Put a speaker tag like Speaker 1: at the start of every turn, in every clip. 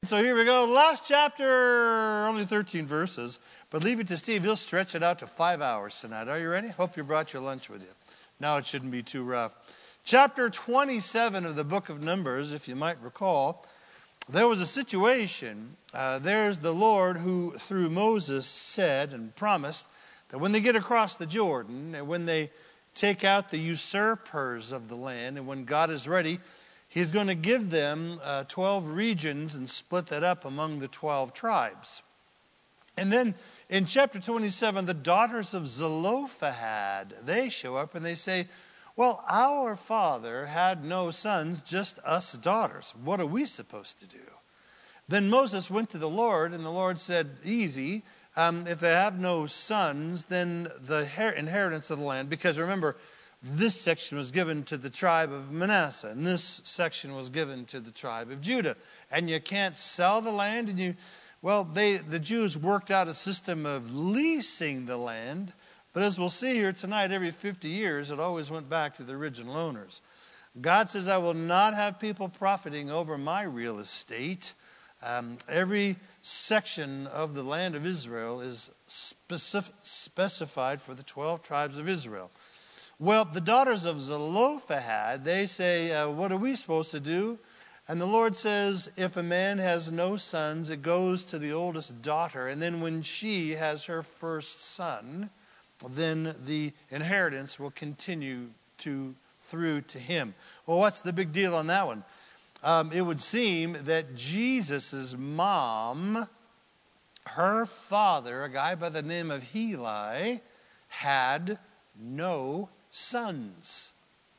Speaker 1: So here we go. Last chapter, only 13 verses. But leave it to Steve. He'll stretch it out to 5 hours tonight. Are you ready? Hope you brought your lunch with you. Now it shouldn't be too rough. Chapter 27 of the book of Numbers, if you might recall, there was a situation. There's the Lord who, through Moses, said and promised that when they get across the Jordan, and when they take out the usurpers of the land, and when God is ready, He's going to give them 12 regions and split that up among the 12 tribes. And then in chapter 27, the daughters of Zelophehad, they show up and they say, well, our father had no sons, just us daughters. What are we supposed to do? Then Moses went to the Lord, and the Lord said, easy, if they have no sons, then the inheritance of the land, because remember, this section was given to the tribe of Manasseh, and this section was given to the tribe of Judah. And you can't sell the land, and the Jews worked out a system of leasing the land, but as we'll see here tonight, every 50 years, it always went back to the original owners. God says, I will not have people profiting over my real estate. Every section of the land of Israel is specified for the 12 tribes of Israel. Well, the daughters of Zelophehad, they say, what are we supposed to do? And the Lord says, if a man has no sons, it goes to the oldest daughter. And then when she has her first son, then the inheritance will continue through to him. Well, what's the big deal on that one? It would seem that Jesus' mom, her father, a guy by the name of Heli, had no sons.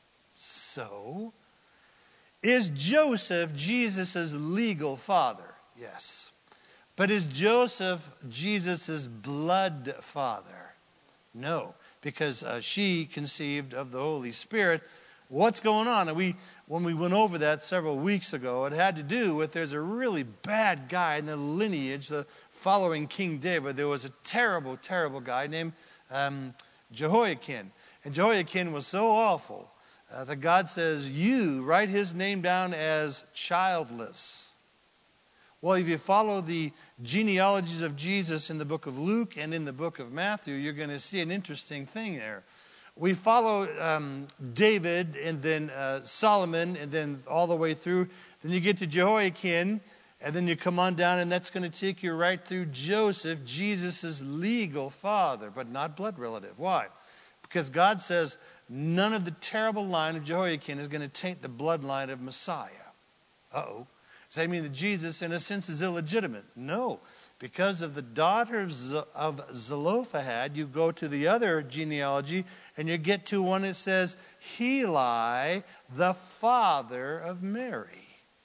Speaker 1: So, is Joseph Jesus' legal father? Yes. But is Joseph Jesus' blood father? No, because she conceived of the Holy Spirit. What's going on? And when we went over that several weeks ago, it had to do with there's a really bad guy in the lineage following King David. There was a terrible, terrible guy named Jehoiakim. And Jehoiakim was so awful that God says, you write his name down as childless. Well, if you follow the genealogies of Jesus in the book of Luke and in the book of Matthew, you're going to see an interesting thing there. We follow David and then Solomon and then all the way through. Then you get to Jehoiakim and then you come on down and that's going to take you right through Joseph, Jesus' legal father, but not blood relative. Why? Because God says none of the terrible line of Jehoiakim is going to taint the bloodline of Messiah. Uh-oh. Does that mean that Jesus, in a sense, is illegitimate? No. Because of the daughters of Zelophehad, you go to the other genealogy and you get to one that says, Heli, the father of Mary.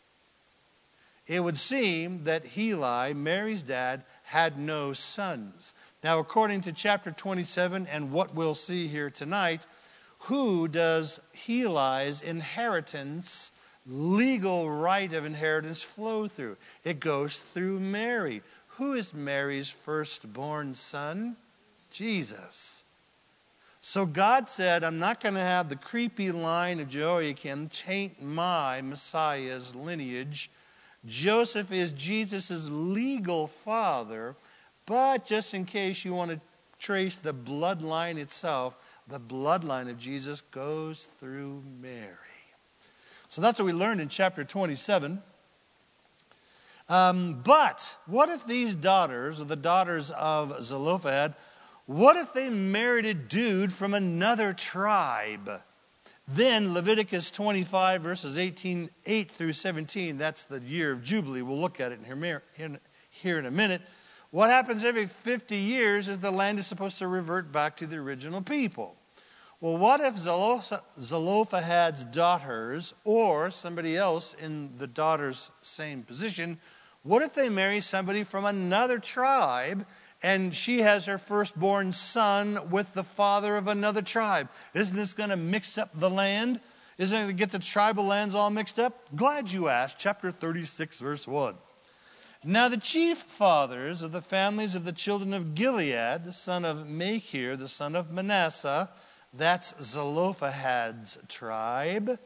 Speaker 1: It would seem that Heli, Mary's dad, had no sons. Now, according to chapter 27 and what we'll see here tonight, who does Heli's inheritance, legal right of inheritance flow through? It goes through Mary. Who is Mary's firstborn son? Jesus. So God said, I'm not going to have the creepy line of Jehoiakim taint my Messiah's lineage. Joseph is Jesus' legal father, but just in case you want to trace the bloodline itself, the bloodline of Jesus goes through Mary. So that's what we learned in chapter 27. But what if these daughters, or the daughters of Zelophehad, what if they married a dude from another tribe? Then Leviticus 25 verses 8 through 17, that's the year of Jubilee. We'll look at it here in a minute. What happens every 50 years is the land is supposed to revert back to the original people. Well, what if Zelophehad's daughters, or somebody else in the daughter's same position, what if they marry somebody from another tribe and she has her firstborn son with the father of another tribe? Isn't this going to mix up the land? Isn't it going to get the tribal lands all mixed up? Glad you asked. Chapter 36, verse 1. Now the chief fathers of the families of the children of Gilead, the son of Machir, the son of Manasseh, that's Zelophehad's tribe,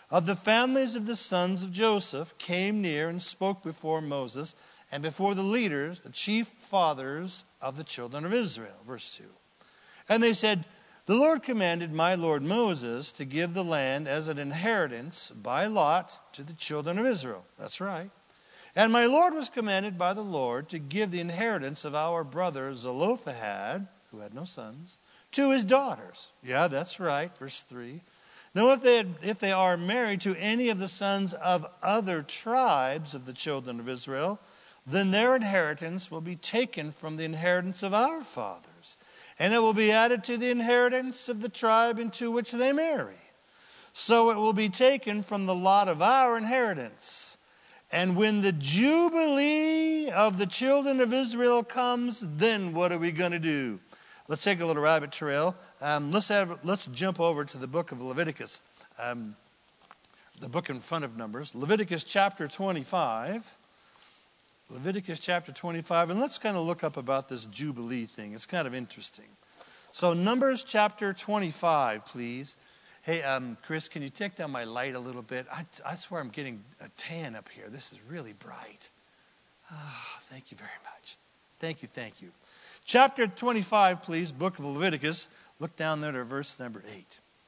Speaker 1: of the families of the sons of Joseph came near and spoke before Moses and before the leaders, the chief fathers of the children of Israel. Verse 2. And they said, the Lord commanded my Lord Moses to give the land as an inheritance by lot to the children of Israel. That's right. And my Lord was commanded by the Lord to give the inheritance of our brother Zelophehad, who had no sons, to his daughters. Yeah, that's right. Verse 3. Now, if they are married to any of the sons of other tribes of the children of Israel, then their inheritance will be taken from the inheritance of our fathers, and it will be added to the inheritance of the tribe into which they marry. So it will be taken from the lot of our inheritance. And when the Jubilee of the children of Israel comes, then what are we going to do? Let's take a little rabbit trail. Let's jump over to the book of Leviticus, the book in front of Numbers, Leviticus chapter 25. Leviticus chapter 25, and let's kind of look up about this Jubilee thing. It's kind of interesting. So Numbers chapter 25, please. Hey, Chris, can you take down my light a little bit? I swear I'm getting a tan up here. This is really bright. Thank you very much. Thank you. Chapter 25, please, book of Leviticus. Look down there to verse number 8.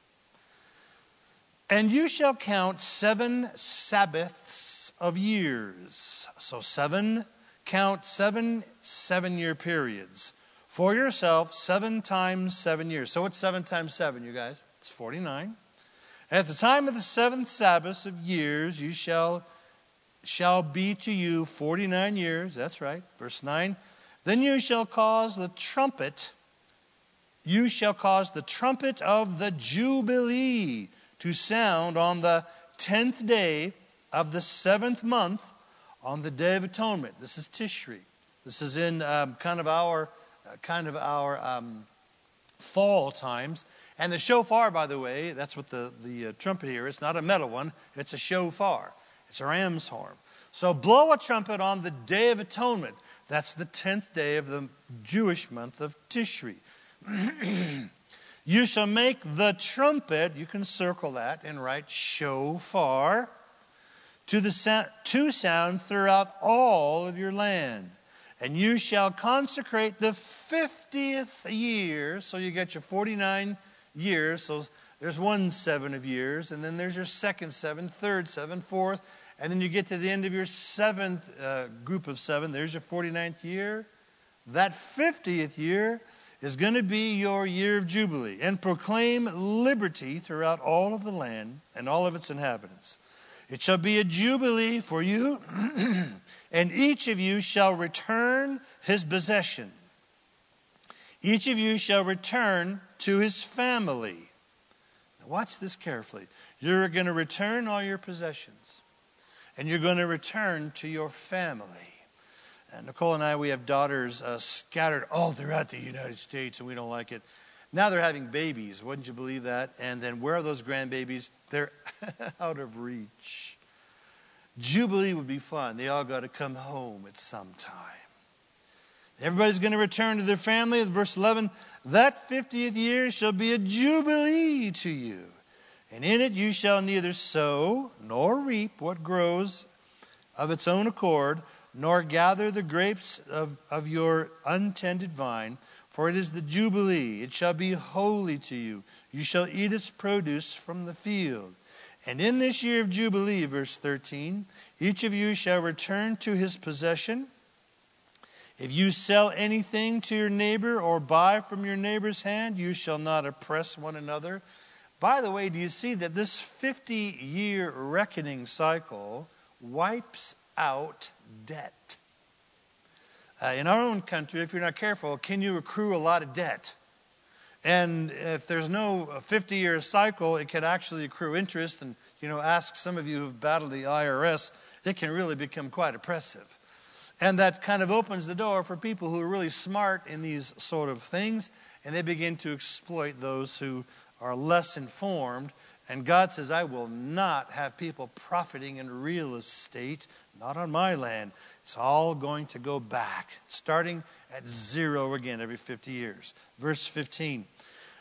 Speaker 1: And you shall count 7 Sabbaths of years. So count 7 7-year periods. For yourself, 7 times 7 years. So what's 7 times 7, you guys? It's 49. At the time of the 7th Sabbath of years, you shall be to you 49 years. That's right. Verse 9. Then you shall cause the trumpet of the Jubilee to sound on the 10th day of the 7th month on the Day of Atonement. This is Tishri. This is in kind of our fall times. And the shofar, by the way, that's what the trumpet here. It's not a metal one. It's a shofar. It's a ram's horn. So blow a trumpet on the Day of Atonement. That's the 10th day of the Jewish month of Tishri. You shall make the trumpet, you can circle that and write shofar, to sound throughout all of your land. And you shall consecrate the 50th year. So you get your 49 years. So there's 1 7 of years. And then there's your 2nd 7, 3rd 7, 4th. And then you get to the end of your 7th group of 7. There's your 49th year. That 50th year is going to be your year of Jubilee. And proclaim liberty throughout all of the land and all of its inhabitants. It shall be a Jubilee for you, and each of you shall return his possession. Each of you shall return to his family. Now watch this carefully. You're going to return all your possessions. And you're going to return to your family. And Nicole and I, we have daughters scattered all throughout the United States, and we don't like it. Now they're having babies. Wouldn't you believe that? And then where are those grandbabies? They're out of reach. Jubilee would be fun. They all got to come home at some time. Everybody's going to return to their family. Verse 11, that 50th year shall be a Jubilee to you. And in it you shall neither sow nor reap what grows of its own accord, nor gather the grapes of your untended vine, for it is the Jubilee. It shall be holy to you. You shall eat its produce from the field. And in this year of Jubilee, verse 13, each of you shall return to his possession. If you sell anything to your neighbor or buy from your neighbor's hand, you shall not oppress one another. By the way, do you see that this 50-year reckoning cycle wipes out debt? In our own country, if you're not careful, can you accrue a lot of debt? And if there's no 50-year cycle, it can actually accrue interest. And, ask some of you who've battled the IRS, it can really become quite oppressive. And that kind of opens the door for people who are really smart in these sort of things, and they begin to exploit those who are less informed. And God says, I will not have people profiting in real estate, not on my land. It's all going to go back, starting at 0 again every 50 years. Verse 15,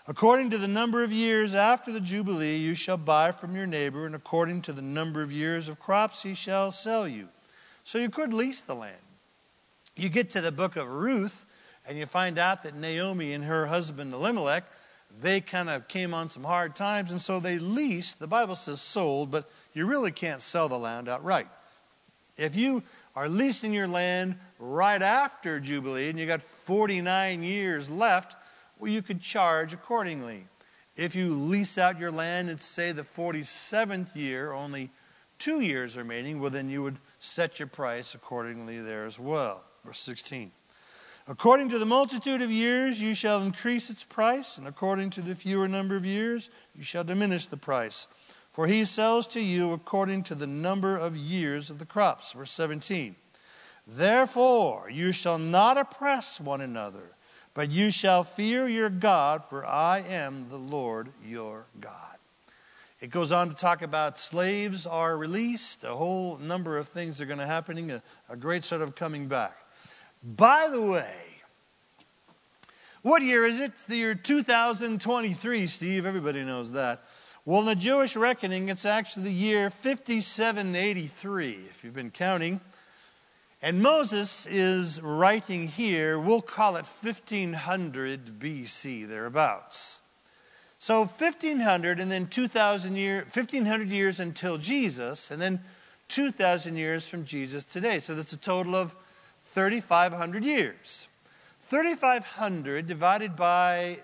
Speaker 1: According to the number of years after the Jubilee, you shall buy from your neighbor, and according to the number of years of crops, he shall sell you. So you could lease the land. You get to the book of Ruth, and you find out that Naomi and her husband Elimelech, they kind of came on some hard times, and so they leased. The Bible says sold, but you really can't sell the land outright. If you are leasing your land right after Jubilee, and you got 49 years left, well, you could charge accordingly. If you lease out your land and say the 47th year, only 2 years remaining, well, then you would set your price accordingly there as well. Verse 16. According to the multitude of years, you shall increase its price, and according to the fewer number of years, you shall diminish the price. For he sells to you according to the number of years of the crops. Verse 17. Therefore, you shall not oppress one another, but you shall fear your God, for I am the Lord your God. It goes on to talk about slaves are released. A whole number of things are going to happen. A great sort of coming back. By the way, what year is it? It's the year 2023, Steve. Everybody knows that. Well, in the Jewish reckoning, it's actually the year 5783, if you've been counting. And Moses is writing here, we'll call it 1500 BC, thereabouts. So 1500 and then 1500 years until Jesus, and then 2,000 years from Jesus today. So that's a total of 3,500 years. 3,500 divided by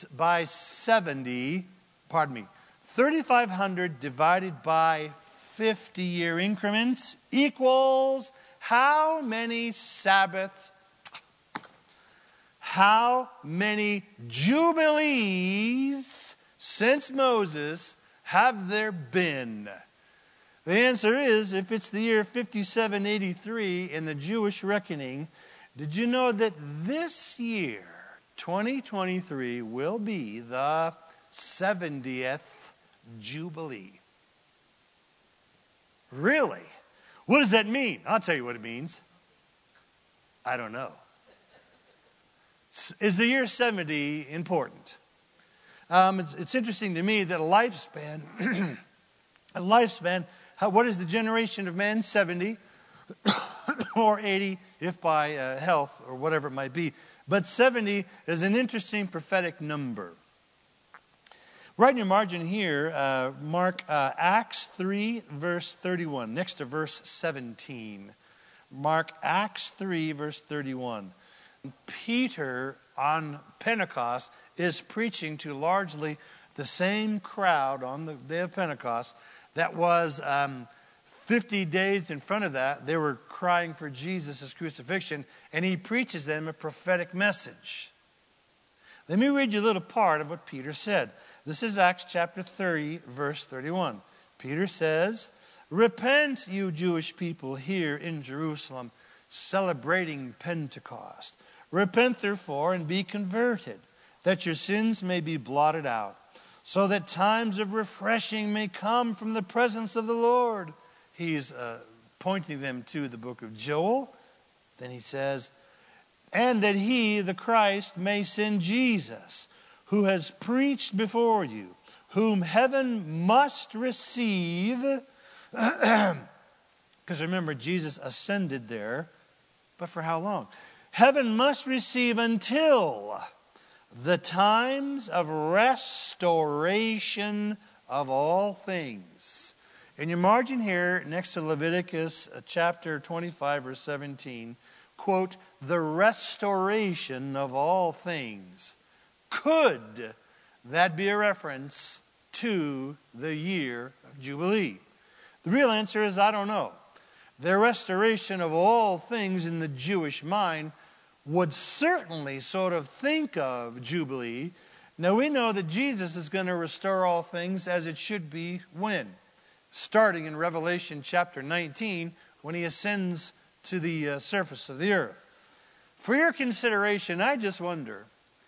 Speaker 1: 70, 3,500 divided by 50-year increments equals how many Sabbaths, how many Jubilees since Moses have there been? The answer is, if it's the year 5783 in the Jewish reckoning, did you know that this year, 2023, will be the 70th Jubilee? Really? What does that mean? I'll tell you what it means. I don't know. Is the year 70 important? It's interesting to me that a lifespan, what is the generation of men? 70 or 80 if by health or whatever it might be. But 70 is an interesting prophetic number. Right in your margin here, mark Acts 3, verse 31, next to verse 17. Mark Acts 3, verse 31. Peter on Pentecost is preaching to largely the same crowd on the day of Pentecost that was 50 days in front of that. They were crying for Jesus' crucifixion, and he preaches them a prophetic message. Let me read you a little part of what Peter said. This is Acts chapter 3, verse 31. Peter says, "Repent, you Jewish people here in Jerusalem, celebrating Pentecost. Repent, therefore, and be converted, that your sins may be blotted out, so that times of refreshing may come from the presence of the Lord." He's pointing them to the book of Joel. Then he says, "And that he, the Christ, may send Jesus, who has preached before you, whom heaven must receive." Because remember, Jesus ascended there, but for how long? "Heaven must receive until the times of restoration of all things." In your margin here, next to Leviticus chapter 25, verse 17, quote, "the restoration of all things." Could that be a reference to the year of Jubilee? The real answer is, I don't know. The restoration of all things in the Jewish mind would certainly sort of think of Jubilee. Now we know that Jesus is going to restore all things as it should be when? Starting in Revelation chapter 19, when he ascends to the surface of the earth. For your consideration, I just wonder,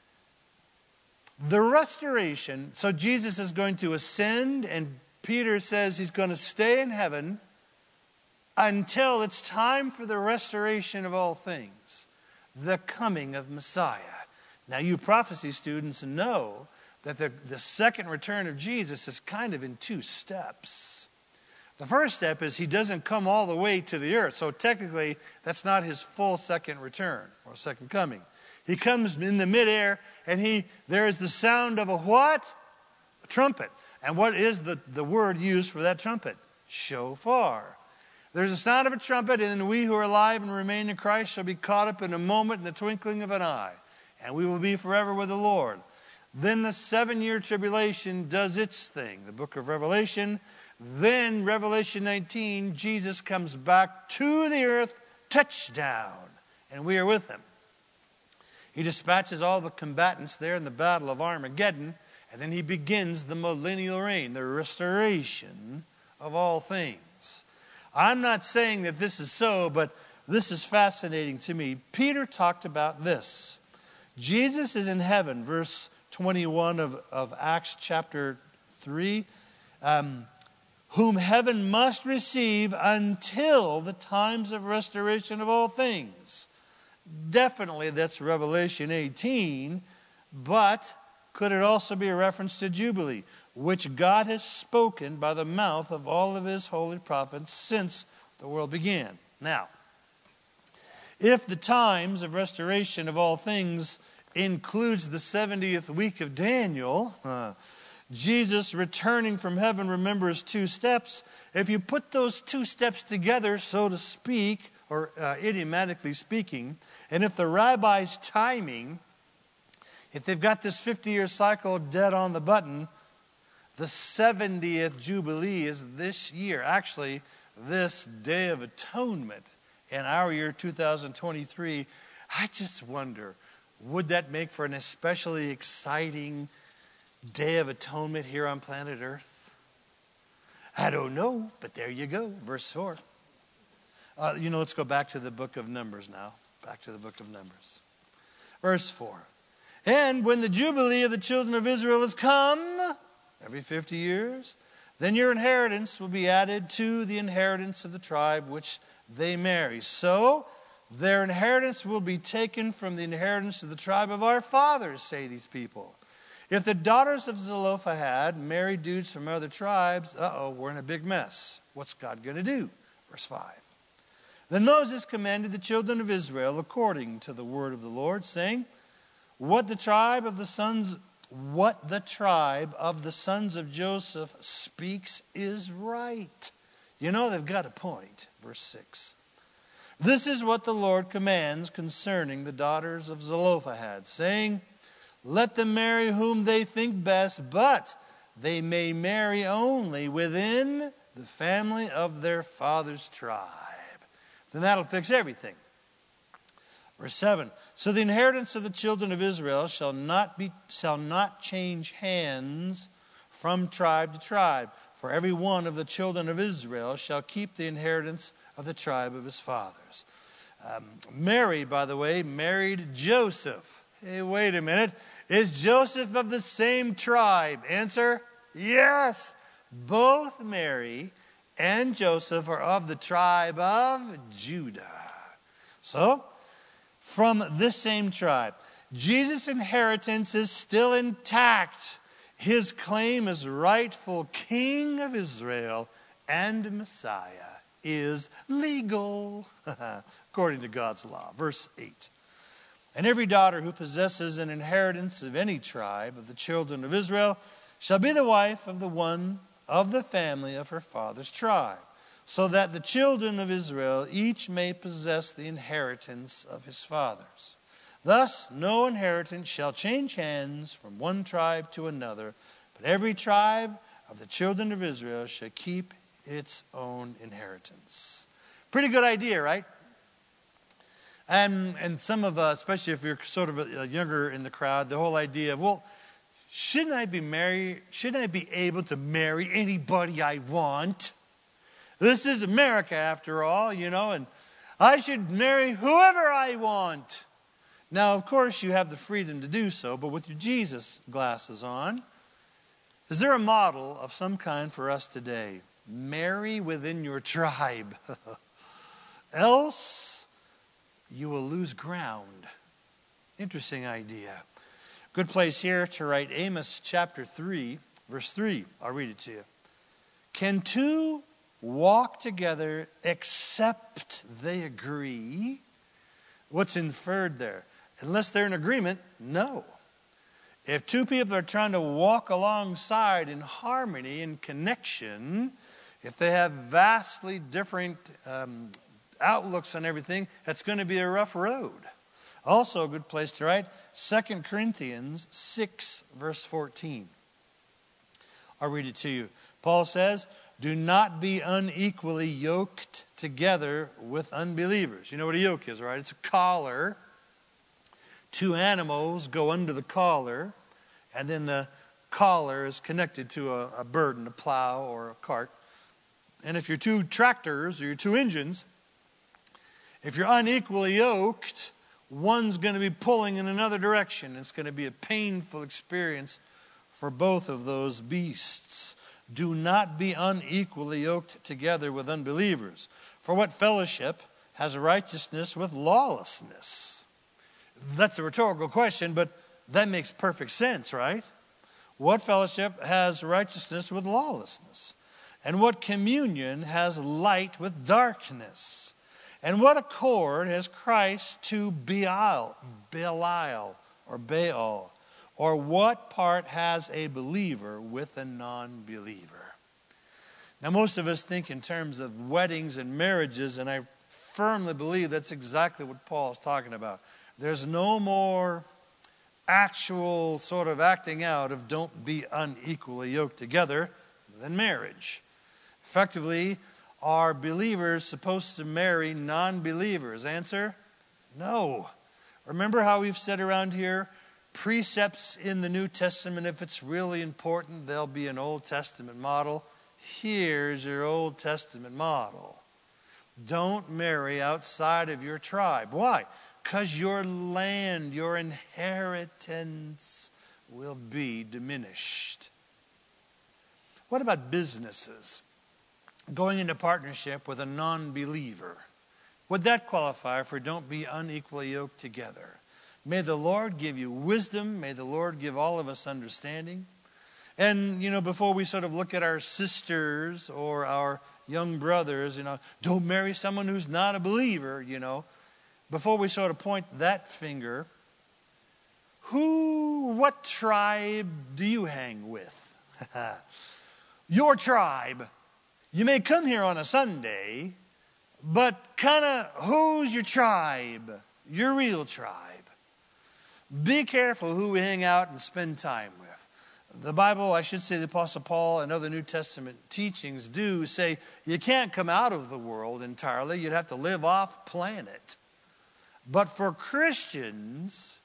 Speaker 1: the restoration, so Jesus is going to ascend, and Peter says he's going to stay in heaven until it's time for the restoration of all things, the coming of Messiah. Now you prophecy students know that the second return of Jesus is kind of in two steps. The first step is he doesn't come all the way to the earth. So technically, that's not his full second return or second coming. He comes in the midair, and there is the sound of a what? A trumpet. And what is the word used for that trumpet? Shofar. There's a sound of a trumpet, and then we who are alive and remain in Christ shall be caught up in a moment, in the twinkling of an eye. And we will be forever with the Lord. Then the 7-year tribulation does its thing. The book of Revelation. Then, Revelation 19, Jesus comes back to the earth, touchdown, and we are with him. He dispatches all the combatants there in the battle of Armageddon, and then he begins the millennial reign, the restoration of all things. I'm not saying that this is so, but this is fascinating to me. Peter talked about this. Jesus is in heaven, verse 21 of Acts chapter 3. Whom heaven must receive until the times of restoration of all things. Definitely that's Revelation 18, but could it also be a reference to Jubilee, which God has spoken by the mouth of all of his holy prophets since the world began? Now, if the times of restoration of all things includes the 70th week of Daniel, Jesus returning from heaven remembers two steps. If you put those two steps together, so to speak, or idiomatically speaking, and if the rabbi's timing, if they've got this 50-year cycle dead on the button, the 70th Jubilee is this year. Actually, this Day of Atonement in our year 2023. I just wonder, would that make for an especially exciting Day of Atonement here on planet Earth? I don't know, but there you go. Verse 4. Let's go back to the book of Numbers now. Back to the book of Numbers. Verse 4. And when the Jubilee of the children of Israel has come, every 50 years, then your inheritance will be added to the inheritance of the tribe which they marry. So their inheritance will be taken from the inheritance of the tribe of our fathers, say these people. If the daughters of Zelophehad marry dudes from other tribes, we're in a big mess. What's God going to do? Verse 5. Then Moses commanded the children of Israel according to the word of the Lord, saying, What the tribe of the sons of Joseph speaks is right. They've got a point. Verse 6. This is what the Lord commands concerning the daughters of Zelophehad, saying, Let them marry whom they think best, but they may marry only within the family of their father's tribe. Then that'll fix everything. Verse 7. So the inheritance of the children of Israel shall not change hands from tribe to tribe. For every one of the children of Israel shall keep the inheritance of the tribe of his fathers. Mary, by the way, married Joseph. Hey, wait a minute. Is Joseph of the same tribe? Answer, yes. Both Mary and Joseph are of the tribe of Judah. So, from this same tribe, Jesus' inheritance is still intact. His claim as rightful King of Israel and Messiah is legal, according to God's law. Verse 8. And every daughter who possesses an inheritance of any tribe of the children of Israel shall be the wife of the one of the family of her father's tribe, so that the children of Israel each may possess the inheritance of his fathers. Thus, no inheritance shall change hands from one tribe to another, but every tribe of the children of Israel shall keep its own inheritance. Pretty good idea, right? And some of us, especially if you're sort of younger in the crowd, the whole idea of, well, shouldn't I be able to marry anybody I want? This is America after all, and I should marry whoever I want. Now, of course, you have the freedom to do so, but with your Jesus glasses on, is there a model of some kind for us today? Marry within your tribe. Else, you will lose ground. Interesting idea. Good place here to write Amos chapter 3, verse 3. I'll read it to you. Can two walk together except they agree? What's inferred there? Unless they're in agreement, no. If two people are trying to walk alongside in harmony and connection, if they have vastly different outlooks on everything, that's going to be a rough road. Also a good place to write 2 Corinthians 6, verse 14. I'll read it to you. Paul says, do not be unequally yoked together with unbelievers. You know what a yoke is, right? It's a collar. Two animals go under the collar, and then the collar is connected to a burden, a plow or a cart. And if you're two tractors or you're two engines, if you're unequally yoked, one's going to be pulling in another direction. It's going to be a painful experience for both of those beasts. Do not be unequally yoked together with unbelievers. For what fellowship has righteousness with lawlessness? That's a rhetorical question, but that makes perfect sense, right? What fellowship has righteousness with lawlessness? And what communion has light with darkness? And what accord has Christ to Belial or Baal? Or what part has a believer with a non-believer? Now, most of us think in terms of weddings and marriages, and I firmly believe that's exactly what Paul is talking about. There's no more actual sort of acting out of don't be unequally yoked together than marriage. Effectively, are believers supposed to marry non-believers? Answer, no. Remember how we've said around here, precepts in the New Testament, if it's really important, there'll be an Old Testament model. Here's your Old Testament model. Don't marry outside of your tribe. Why? Because your land, your inheritance will be diminished. What about businesses? Going into partnership with a non-believer. Would that qualify for don't be unequally yoked together? May the Lord give you wisdom. May the Lord give all of us understanding. And, before we sort of look at our sisters or our young brothers, don't marry someone who's not a believer, Before we sort of point that finger, what tribe do you hang with? Your tribe. You may come here on a Sunday, but kind of who's your tribe? Your real tribe. Be careful who we hang out and spend time with. The Bible, I should say the Apostle Paul and other New Testament teachings do say you can't come out of the world entirely. You'd have to live off planet. But for Christians,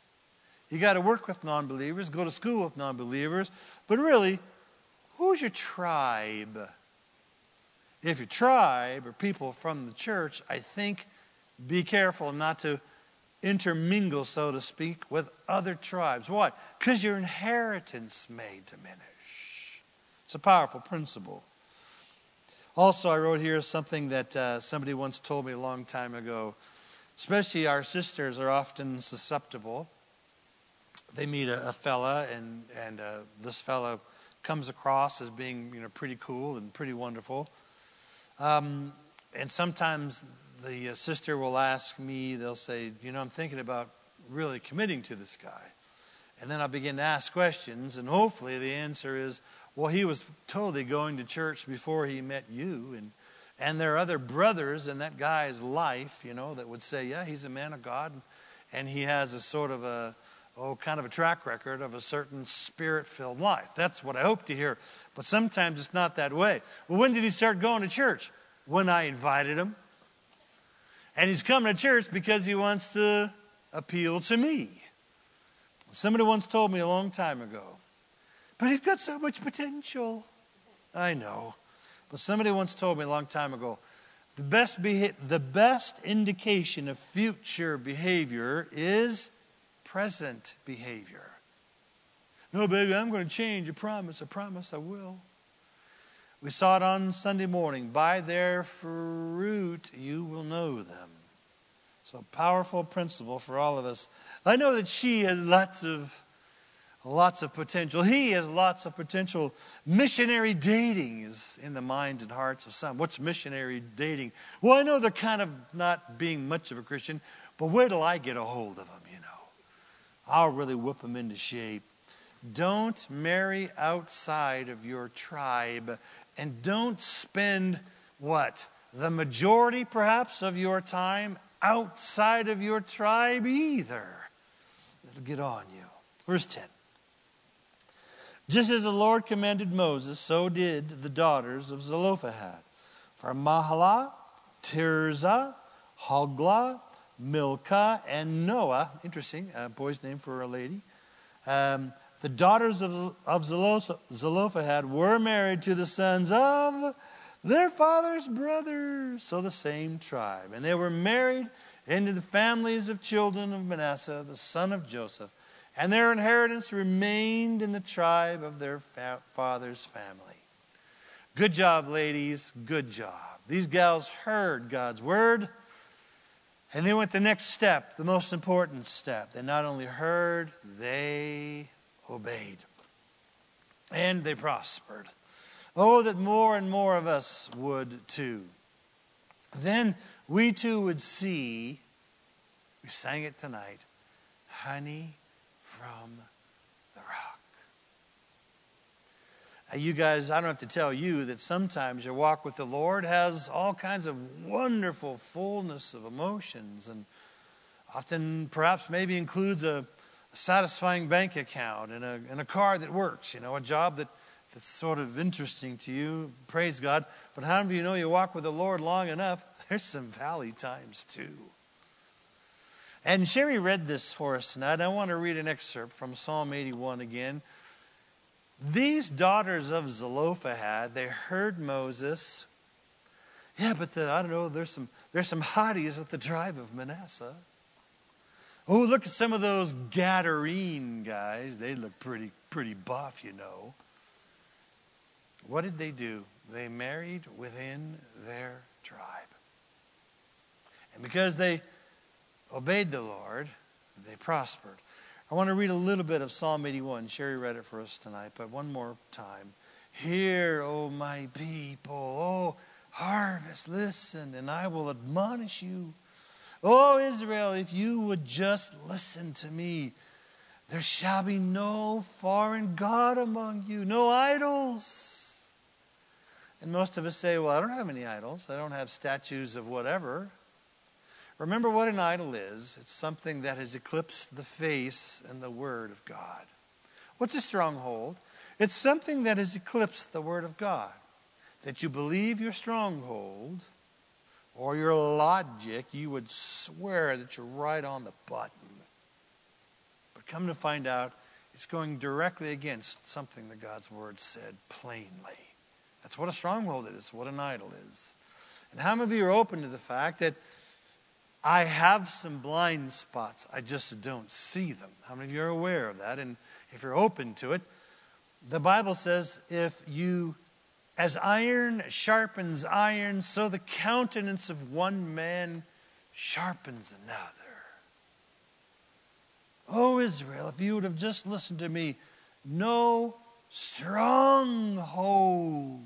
Speaker 1: you got to work with non-believers, go to school with non-believers. But really, who's your tribe? If your tribe are people from the church, I think be careful not to intermingle, so to speak, with other tribes. Why? Because your inheritance may diminish. It's a powerful principle. Also, I wrote here something that somebody once told me a long time ago. Especially our sisters are often susceptible. They meet a fella, and this fella comes across as being pretty cool and pretty wonderful. And sometimes the sister will ask me, they'll say, I'm thinking about really committing to this guy. And then I'll begin to ask questions, and hopefully the answer is, well, he was totally going to church before he met you, and there are other brothers in that guy's life, that would say, yeah, he's a man of God, and he has a sort of kind of a track record of a certain spirit-filled life. That's what I hope to hear. But sometimes it's not that way. Well, when did he start going to church? When I invited him. And he's coming to church because he wants to appeal to me. Somebody once told me a long time ago, but he's got so much potential. I know. But somebody once told me a long time ago, the best indication of future behavior is present behavior. No, baby, I'm going to change. I promise I will. We saw it on Sunday morning. By their fruit you will know them. So powerful principle for all of us. I know that she has lots of lots of potential. He has lots of potential. Missionary dating is in the minds and hearts of some. What's missionary dating? Well, I know they're kind of not being much of a Christian, but wait till I get a hold of them, you know. I'll really whip them into shape. Don't marry outside of your tribe, and don't spend, what? The majority, perhaps, of your time outside of your tribe either. It'll get on you. Verse 10. Just as the Lord commanded Moses, so did the daughters of Zelophehad. From Mahlah, Tirzah, Hoglah, Milcah, and Noah. Interesting, a boy's name for a lady. The daughters of Zelophehad were married to the sons of their father's brothers, so the same tribe. And they were married into the families of children of Manasseh, the son of Joseph. And their inheritance remained in the tribe of their father's family. Good job, ladies. Good job. These gals heard God's word, and they went the next step, the most important step. They not only heard, they obeyed. And they prospered. Oh, that more and more of us would too. Then we too would see, we sang it tonight, honey from the rock. You guys, I don't have to tell you that sometimes your walk with the Lord has all kinds of wonderful fullness of emotions, and often perhaps maybe includes a satisfying bank account and a car that works, you know, a job that's sort of interesting to you. Praise God. But how many of you know you walk with the Lord long enough, there's some valley times too. And Sherry read this for us tonight. I want to read an excerpt from Psalm 81 again. These daughters of Zelophehad, they heard Moses. Yeah, but I don't know, there's some hotties with the tribe of Manasseh. Oh, look at some of those Gadarene guys. They look pretty buff, you know. What did they do? They married within their tribe. And because they obeyed the Lord, they prospered. I want to read a little bit of Psalm 81. Sherry read it for us tonight, but one more time. Hear, O my people, O harvest, listen, and I will admonish you. O Israel, if you would just listen to me, there shall be no foreign god among you, no idols. And most of us say, well, I don't have any idols. I don't have statues of whatever. Remember what an idol is. It's something that has eclipsed the face and the Word of God. What's a stronghold? It's something that has eclipsed the Word of God. That you believe your stronghold or your logic, you would swear that you're right on the button. But come to find out, it's going directly against something that God's Word said plainly. That's what a stronghold is. It's what an idol is. And how many of you are open to the fact that I have some blind spots, I just don't see them? How many of you are aware of that? And if you're open to it, the Bible says, as iron sharpens iron, so the countenance of one man sharpens another. Oh, Israel, if you would have just listened to me, no strongholds.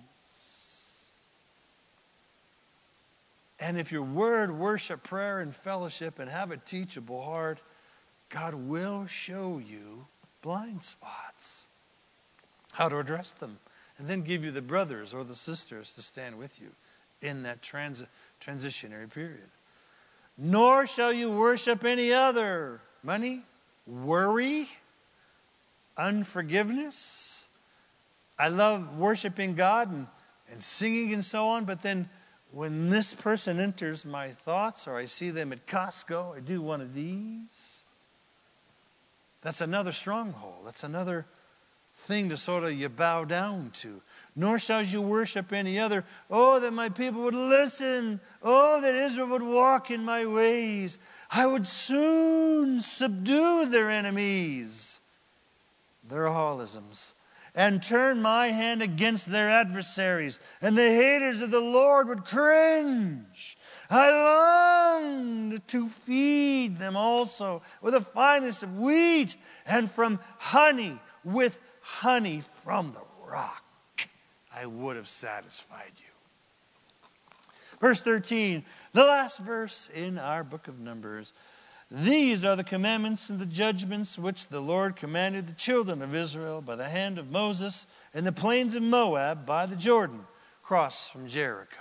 Speaker 1: And if your word, worship, prayer, and fellowship, and have a teachable heart, God will show you blind spots, how to address them, and then give you the brothers or the sisters to stand with you in that transitionary period. Nor shall you worship any other. Money, worry, unforgiveness. I love worshiping God and singing and so on, but then when this person enters my thoughts or I see them at Costco, I do one of these. That's another stronghold. That's another thing to sort of you bow down to. Nor shall you worship any other. Oh, that my people would listen. Oh, that Israel would walk in my ways. I would soon subdue their enemies, their holisms, and turn my hand against their adversaries. And the haters of the Lord would cringe. I longed to feed them also with the finest of wheat and from honey, with honey from the rock. I would have satisfied you. Verse 13, the last verse in our book of Numbers. These are the commandments and the judgments which the Lord commanded the children of Israel by the hand of Moses in the plains of Moab by the Jordan, across from Jericho.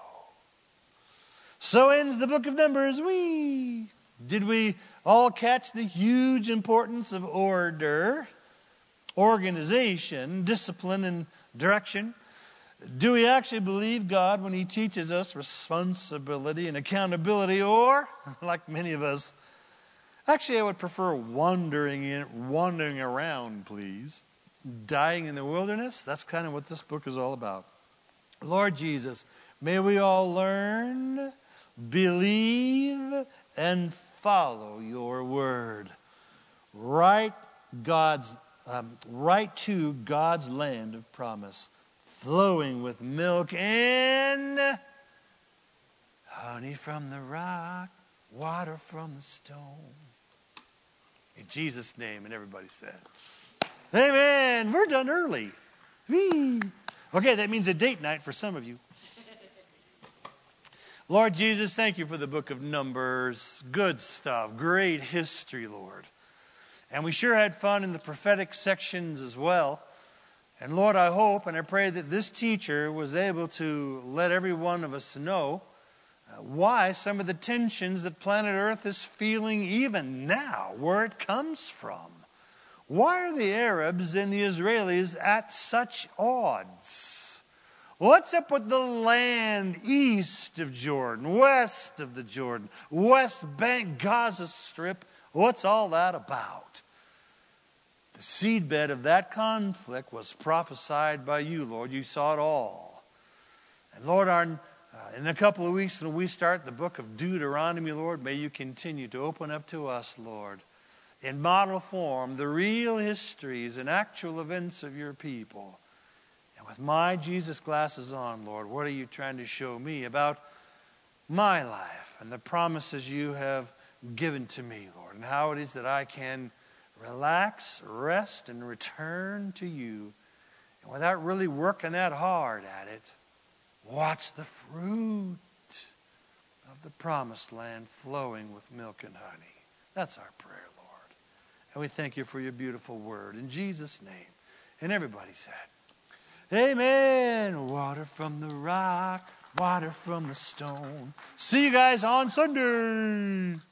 Speaker 1: So ends the book of Numbers. Did we all catch the huge importance of order, organization, discipline, and direction? Do we actually believe God when He teaches us responsibility and accountability? Or, like many of us, actually I would prefer wandering around, please. Dying in the wilderness? That's kind of what this book is all about. Lord Jesus, may we all learn, believe, and follow your word. Right to God's land of promise, flowing with milk and honey from the rock, water from the stone. In Jesus' name, and everybody said, amen. We're done early. Whee. Okay, that means a date night for some of you. Lord Jesus, thank you for the book of Numbers. Good stuff. Great history, Lord. And we sure had fun in the prophetic sections as well. And Lord, I hope and I pray that this teacher was able to let every one of us know why some of the tensions that planet Earth is feeling even now, where it comes from. Why are the Arabs and the Israelis at such odds? What's up with the land east of Jordan, west of the Jordan, West Bank, Gaza Strip? What's all that about? The seedbed of that conflict was prophesied by you, Lord. You saw it all. And Lord, in a couple of weeks when we start the book of Deuteronomy, Lord, may you continue to open up to us, Lord, in model form, the real histories and actual events of your people. And with my Jesus glasses on, Lord, what are you trying to show me about my life and the promises you have given to me, Lord, and how it is that I can relax, rest, and return to you. And without really working that hard at it, watch the fruit of the promised land flowing with milk and honey. That's our prayer, Lord. And we thank you for your beautiful word. In Jesus' name. And everybody said, amen. Water from the rock, water from the stone. See you guys on Sunday.